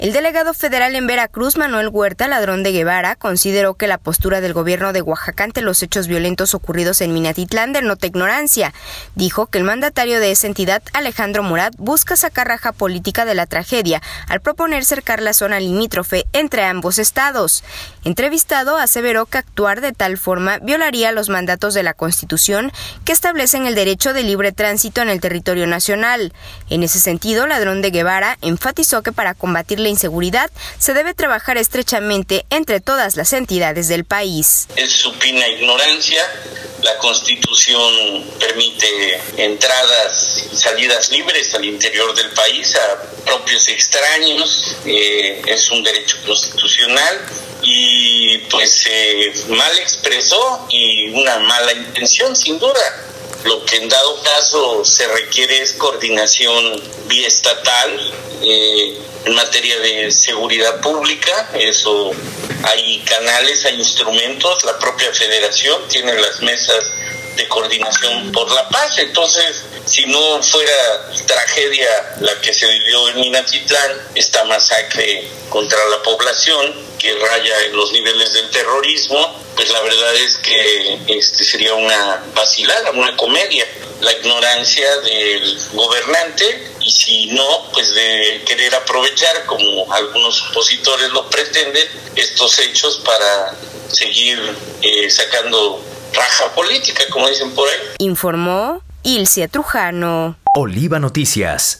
El delegado federal en Veracruz, Manuel Huerta Ladrón de Guevara, consideró que la postura del gobierno de Oaxaca ante los hechos violentos ocurridos en Minatitlán denota ignorancia. Dijo que el mandatario de esa entidad, Alejandro Murat, busca sacar raja política de la tragedia al proponer cercar la zona limítrofe entre ambos estados. Entrevistado, aseveró que actuar de tal forma violaría los mandatos de la Constitución que establecen el derecho de libre tránsito en el territorio nacional. En ese sentido, Ladrón de Guevara enfatizó que para combatir la inseguridad se debe trabajar estrechamente entre todas las entidades del país. Es supina ignorancia. La Constitución permite entradas y salidas libres al interior del país a propios extraños. Es un derecho constitucional y pues mal expresó y una mala intención sin duda. Lo que en dado caso se requiere es coordinación biestatal en materia de seguridad pública. Eso hay canales, hay instrumentos, la propia federación tiene las mesas de coordinación por la paz. Entonces, si no fuera tragedia la que se vivió en Minatitlán, esta masacre contra la población que raya en los niveles del terrorismo, pues la verdad es que sería una vacilada, una comedia. La ignorancia del gobernante y si no, pues de querer aprovechar, como algunos opositores lo pretenden, estos hechos para seguir sacando raja política, como dicen por ahí. Informó Ilcia Trujano. Oliva Noticias.